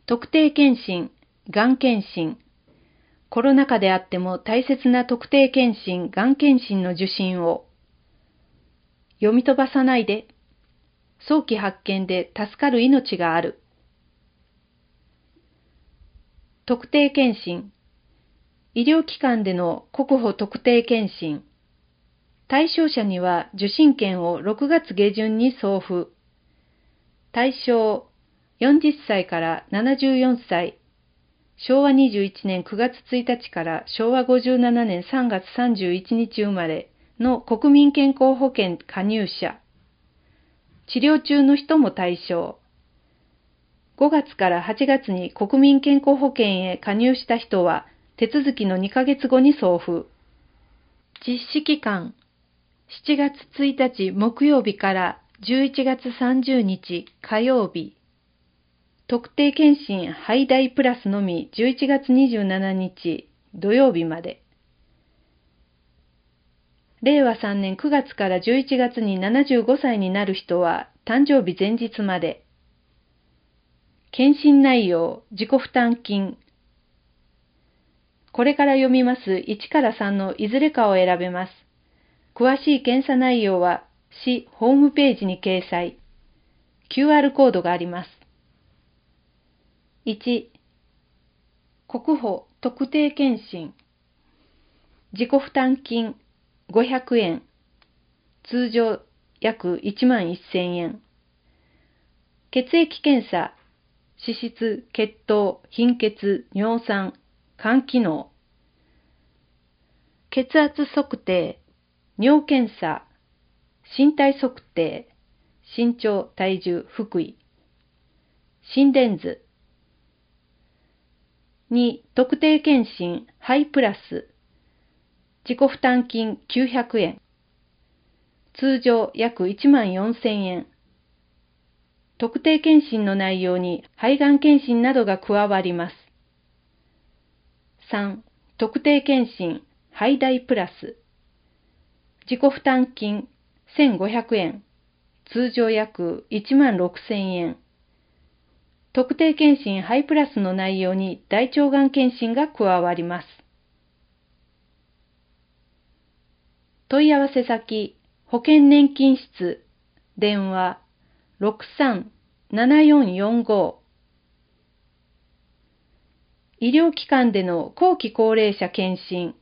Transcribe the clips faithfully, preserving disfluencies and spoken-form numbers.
特定健診、がん検診。コロナ禍であっても大切な特定健診、がん検診の受診を。読み飛ばさないで。早期発見で助かる命がある。特定健診。医療機関での国保特定健診。対象者には受診券をろくがつ下旬に送付。対象よんじゅっさいからななじゅうよんさい。しょうわにじゅういちねんくがつついたちからしょうわごじゅうななねんさんがつさんじゅういちにち生まれの国民健康保険加入者。治療中の人も対象。ごがつからはちがつに国民健康保険へ加入した人は手続きのにかげつごに送付。実施期間しちがつついたち木曜日からじゅういちがつさんじゅうにち火曜日。特定健診ハ大プラスのみじゅういちがつにじゅうしちにち土曜日まで。れいわさんねんくがつからじゅういちがつにななじゅうごさいになる人は誕生日前日まで。検診内容、自己負担金。これから読みますいちからさんのいずれかを選べます。詳しい検査内容は市ホームページに掲載。キューアール コードがあります。いち. 国保特定健診。自己負担金ごひゃくえん。通常約いちまんせんえん。血液検査、脂質、血糖、貧血、尿酸、肝機能。血圧測定、尿検査、身体測定、身長、体重、腹囲。心電図。に. 特定健診ハイプラス。自己負担金きゅうひゃくえん。通常約いちまんよんせんえん。特定健診の内容に肺がん検診などが加わります。さん. 特定健診ハ大プラス。自己負担金せんごひゃくえん。通常約いちまんろくせんえん。特定健診ハイプラスの内容に大腸がん検診が加わります。問い合わせ先、保険年金室、電話 ろくさん ななよんよんご。医療機関での後期高齢者検診。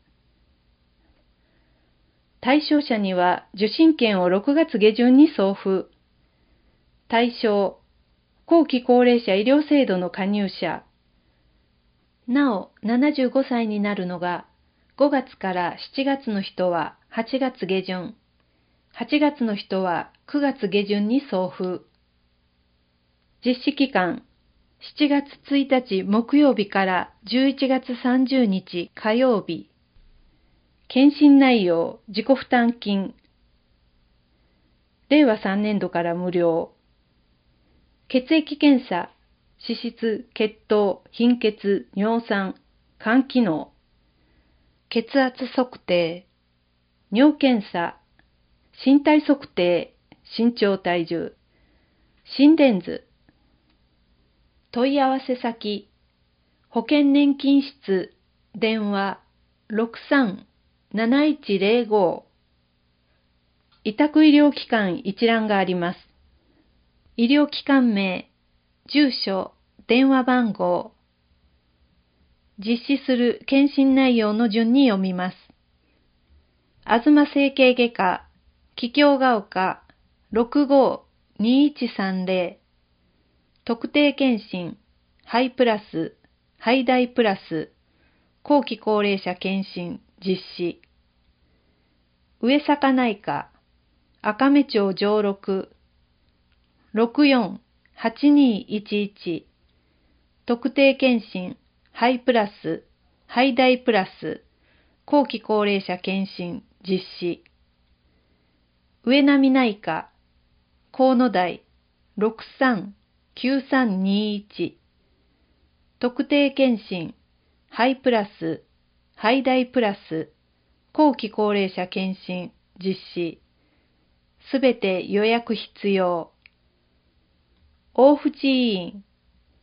対象者には受診券をろくがつ下旬に送付。対象、後期高齢者医療制度の加入者。なお、ななじゅうごさいになるのが、ごがつからしちがつの人ははちがつ下旬、はちがつの人はくがつ下旬に送付。実施期間、しちがつついたち木曜日からじゅういちがつさんじゅうにち火曜日。検診内容、自己負担金。れいわさんねんどから無料。血液検査、脂質、血糖、貧血、尿酸、肝機能。血圧測定、尿検査、身体測定、身長体重。心電図。問い合わせ先、保険年金室、電話 ろくさん なないちぜろご。委託医療機関一覧があります。医療機関名、住所、電話番号。実施する検診内容の順に読みます。東整形外科、桔梗が丘 ろくごーにいちさんぜろ。特定健診、ハイプラス、ハイ大プラス、後期高齢者検診実施。上坂内科、赤目町上六、ろくよんはちにいちいち。特定健診、ハイプラス、ハイ大プラス、後期高齢者検診実施。上並内科、河野台、ろくさんきゅうさんにいち。特定健診、ハイプラス、ハイ大プラス、後期高齢者検診実施。すべて予約必要。大淵医院、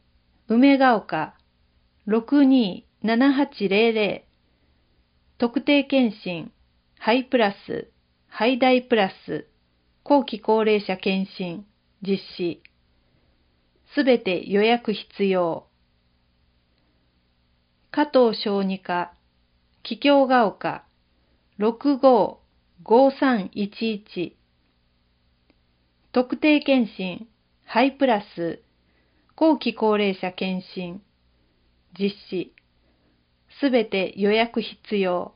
梅ヶ丘ろくにーななはちゼロゼロ特定健診ハイプラスハイダイプラス後期高齢者健診実施すべて予約必要加藤小児科桔梗ヶ丘ろくごーごさんいちいち特定健診ハイプラス後期高齢者健診実施すべて予約必要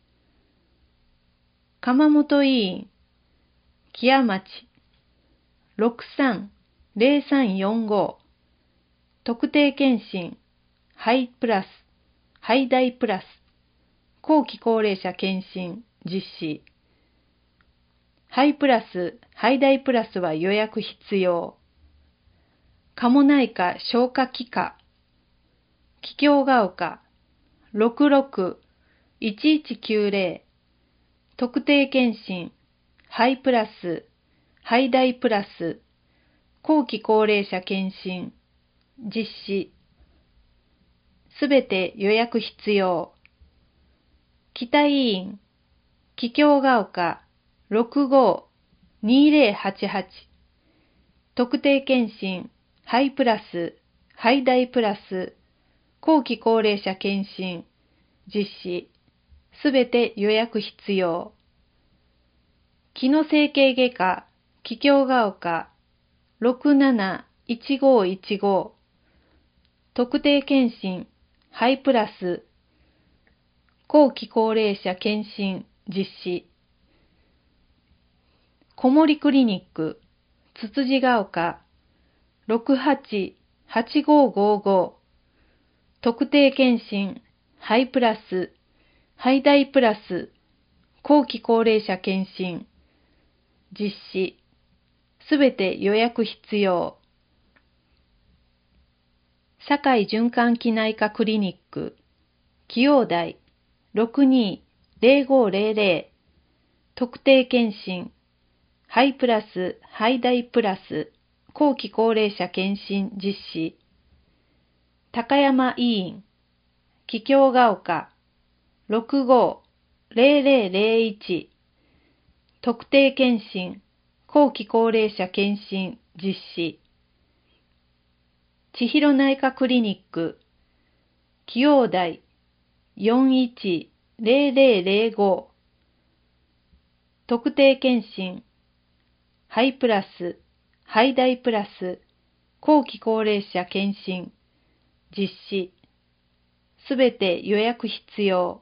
鎌本医院木屋町ろくさんゼロさんよんご特定健診ハイプラスハイダイプラス後期高齢者健診実施ハイプラスハイダイプラスは予約必要鴨内科消化器科桔梗ヶ丘ろくろくーいちいちきゅうゼロ特定健診ハイプラスハイダイプラス後期高齢者健診実施すべて予約必要北医院桔梗ヶ丘ろくごーにーゼロはちはち特定健診ハイプラスハイダイプラス後期高齢者健診実施すべて予約必要木の整形外科桔梗ヶ丘ろくなないちごいちご特定健診ハイプラス後期高齢者健診実施小森クリニックつつじヶ丘ろくはちはちごごご特定健診ハイプラスハイダイプラス後期高齢者健診実施すべて予約必要堺循環器内科クリニック紀陽台ろくにーゼロごゼロゼロ特定健診ハイプラスハイダイプラス後期高齢者健診実施高山医院桔梗ヶ丘ろくごーゼロゼロゼロいち特定健診後期高齢者健診実施千尋内科クリニック紀陽台よんいちゼロゼロゼロご特定健診ハイプラスハイダイプラス後期高齢者健診実施すべて予約必要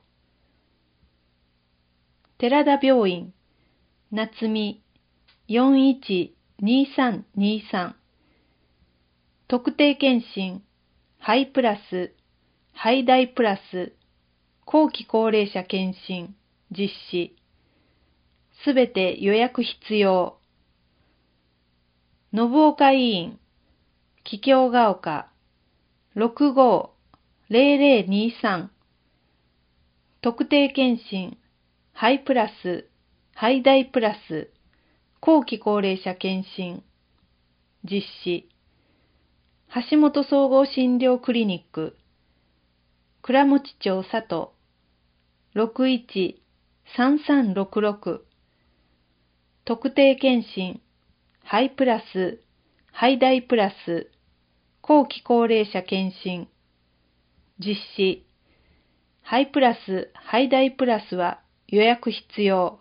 寺田病院夏見よんいちにさんにさん特定健診ハイプラスハイダイプラス後期高齢者健診実施すべて予約必要信岡医院桔梗ヶ丘ろくごーゼロゼロにさん特定健診ハイプラスハイダイプラス後期高齢者健診実施橋本総合診療クリニック倉持町佐藤ろくいちさんさんろくろく特定健診ハイプラスハイダイプラス後期高齢者健診実施ハイプラスハイダイプラスは予約必要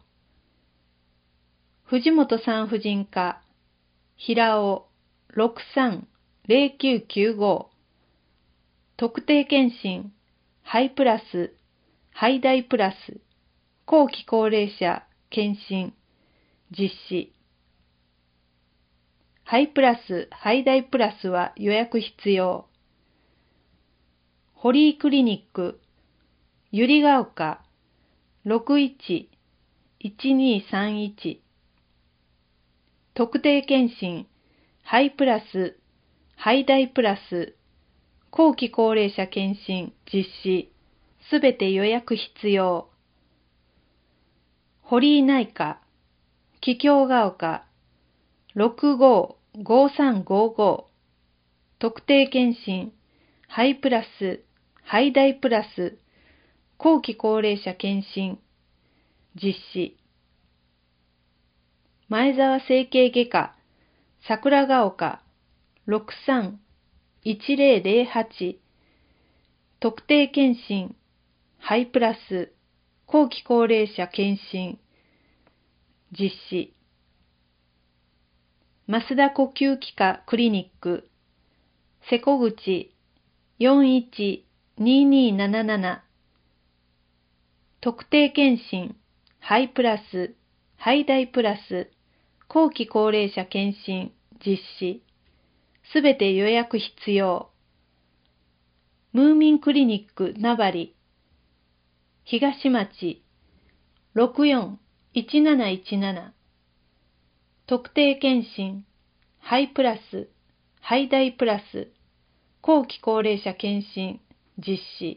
藤本産婦人科平尾ろくさんゼロきゅうきゅうご特定健診ハイプラスハイダイプラス後期高齢者健診実施ハイプラスハイダイプラスは予約必要堀井クリニック百合ヶ丘ろくいちいちにさんいち特定健診ハイプラスハイダイプラス後期高齢者健診実施すべて予約必要堀井内科桔梗ヶ丘ろくごーごさんごご特定健診肺プラス、肺大プラス、後期高齢者検診、実施。前沢整形外科、桜ヶ丘、ろくさんいちぜろぜろはち、特定検診、肺プラス、後期高齢者検診、実施。増田呼吸器科クリニック、瀬古口よんいちにになななな、特定検診、肺プラス、肺大プラス、後期高齢者検診、実施。すべて予約必要。ムーミンクリニック名張、東町ろくよんいちなないちなな、特定検診、肺プラス、肺大プラス、後期高齢者検診、実施。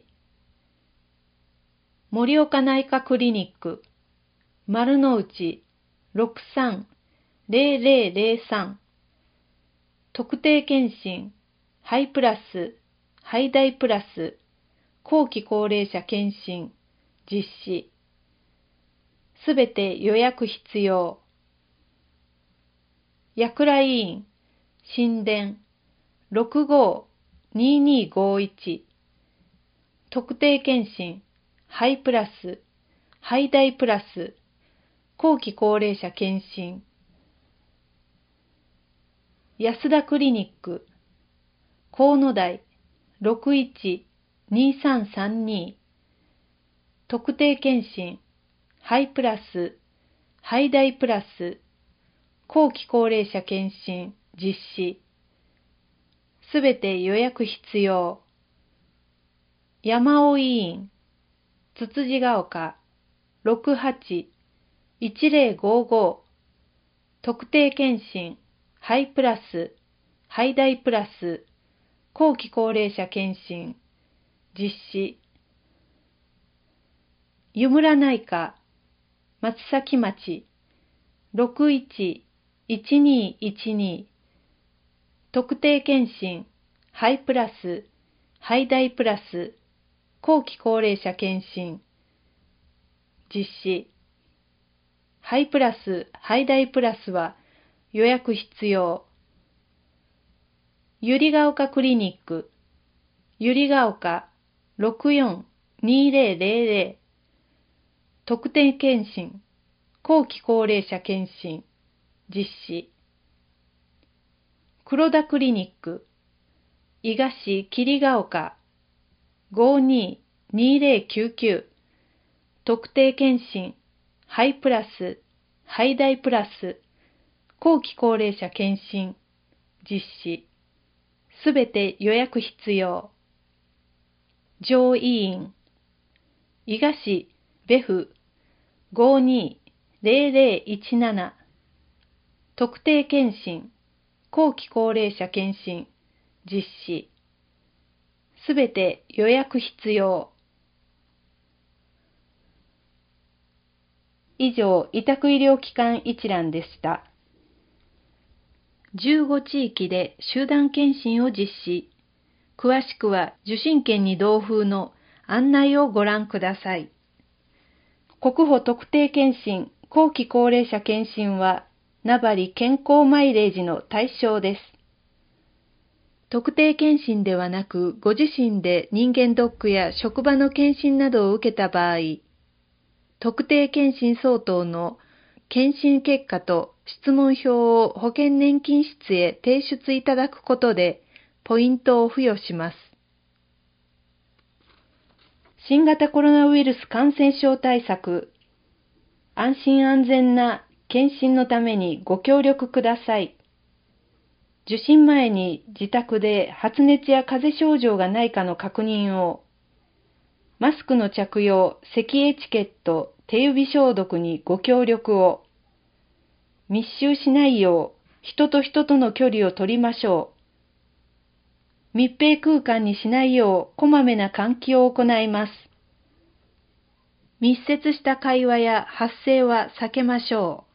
盛岡内科クリニック、丸の内ろくさんぜろぜろぜろさん、特定検診、肺プラス、肺大プラス、後期高齢者検診、実施。すべて予約必要。やくら医院、神殿ろくごににごいち、特定検診、肺プラス、肺大プラス、後期高齢者検診。安田クリニック、河野台ろくいちにさんさんに、特定検診、肺プラス、肺大プラス、後期高齢者検診、実施。すべて予約必要。山尾医院、つつじが丘ろくはちいちぜろごご、特定検診、肺プラス、肺大プラス、後期高齢者検診、実施。湯村内科、松崎町ろくいちいちにいちに、特定検診、肺プラス、肺大プラス、後期高齢者検診、実施。肺プラス、肺大プラスは予約必要。百合ヶ丘クリニック、百合ヶ丘ろくよんにぜろぜろぜろ、特定検診、後期高齢者検診、実施。黒田クリニック、伊賀市桐ヶ丘ごににぜろきゅうきゅう、特定検診、肺プラス、肺大プラス、後期高齢者検診、実施。すべて予約必要。上医院、伊賀市別府ごにぜろぜろいちなな、特定検診、後期高齢者検診、実施。すべて予約必要。以上、委託医療機関一覧でした。じゅうご地域で集団検診を実施。詳しくは受診券に同封の案内をご覧ください。国保特定健診後期高齢者健診は名張健康マイレージの対象です。特定健診ではなくご自身で人間ドックや職場の健診などを受けた場合、特定健診相当の検診結果と質問票を保険年金室へ提出いただくことでポイントを付与します。新型コロナウイルス感染症対策、安心安全な検診のためにご協力ください。受診前に自宅で発熱や風邪症状がないかの確認を、マスクの着用、咳エチケット、手指消毒にご協力を、密集しないよう人と人との距離を取りましょう。密閉空間にしないようこまめな換気を行います。密接した会話や発声は避けましょう。